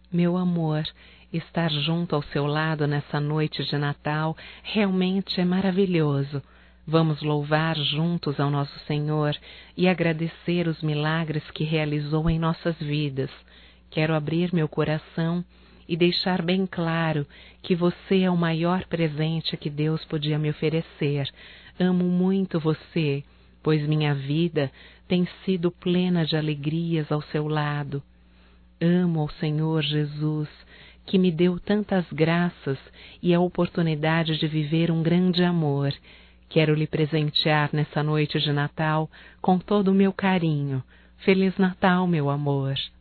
Meu amor, estar junto ao seu lado nessa noite de Natal realmente é maravilhoso. Vamos louvar juntos ao nosso Senhor e agradecer os milagres que realizou em nossas vidas. Quero abrir meu coração e deixar bem claro que você é o maior presente que Deus podia me oferecer. Amo muito você, pois minha vida tem sido plena de alegrias ao seu lado. Amo ao Senhor Jesus, que me deu tantas graças e a oportunidade de viver um grande amor. Quero lhe presentear nessa noite de Natal com todo o meu carinho. Feliz Natal, meu amor!